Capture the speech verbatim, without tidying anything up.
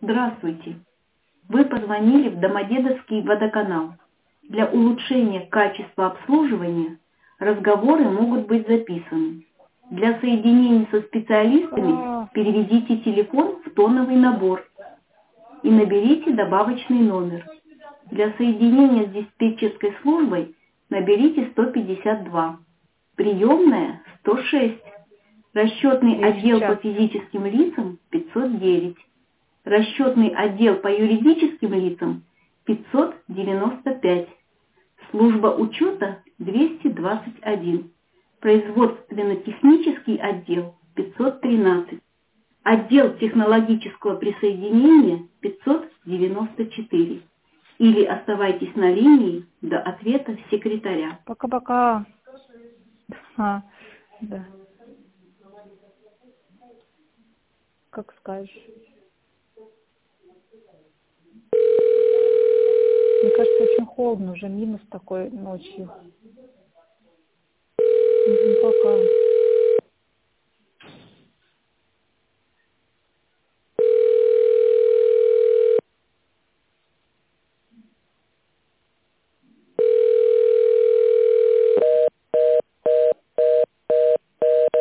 Здравствуйте! Вы позвонили в Домодедовский водоканал. Для улучшения качества обслуживания разговоры могут быть записаны. Для соединения со специалистами переведите телефон в тоновый набор и наберите добавочный номер. Для соединения с диспетчерской службой наберите сто пятьдесят два. Приемная сто шесть. Расчетный Я отдел сейчас. по физическим лицам пятьсот девять. Расчетный отдел по юридическим лицам пятьсот девяносто пять. Служба учета двести двадцать один. Производственно-технический отдел пятьсот тринадцать. Отдел технологического присоединения пятьсот девяносто четыре. Или оставайтесь на линии до ответа секретаря. Пока-пока. А, да. Как скажешь. Мне кажется, очень холодно, уже минус такой ночью. Мгм, пока.